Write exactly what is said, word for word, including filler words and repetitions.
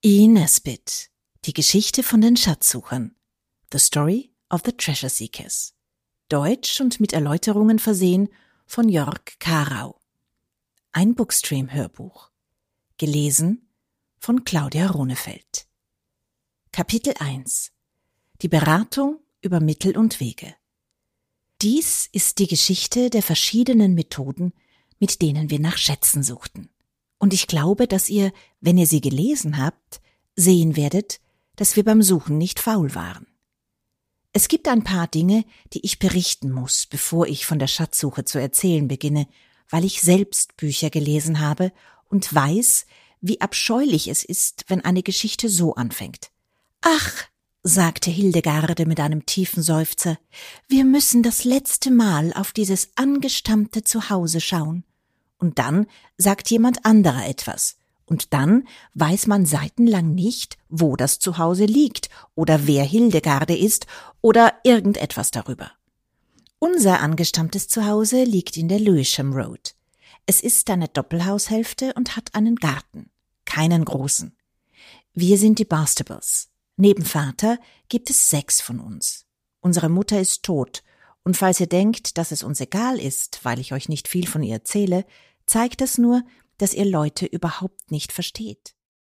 E. Nesbit, die Geschichte von den Schatzsuchern. The Story of the Treasure Seekers. Deutsch und mit Erläuterungen versehen von Jörg Karau. Ein Bookstream-Hörbuch. Gelesen von Claudia Runefeld. Kapitel eins. Die Beratung über Mittel und Wege. Dies ist die Geschichte der verschiedenen Methoden, mit denen wir nach Schätzen suchten. Und ich glaube, dass ihr, wenn ihr sie gelesen habt, sehen werdet, dass wir beim Suchen nicht faul waren. Es gibt ein paar Dinge, die ich berichten muss, bevor ich von der Schatzsuche zu erzählen beginne, weil ich selbst Bücher gelesen habe und weiß, wie abscheulich es ist, wenn eine Geschichte so anfängt. »Ach«, sagte Hildegarde mit einem tiefen Seufzer, »wir müssen das letzte Mal auf dieses angestammte Zuhause schauen.« Und dann sagt jemand anderer etwas. Und dann weiß man seitenlang nicht, wo das Zuhause liegt oder wer Hildegarde ist oder irgendetwas darüber. Unser angestammtes Zuhause liegt in der Lewisham Road. Es ist eine Doppelhaushälfte und hat einen Garten, keinen großen. Wir sind die Bastables. Neben Vater gibt es sechs von uns. Unsere Mutter ist tot, und falls ihr denkt, dass es uns egal ist, weil ich euch nicht viel von ihr erzähle, zeigt das nur, dass ihr Leute überhaupt nicht versteht.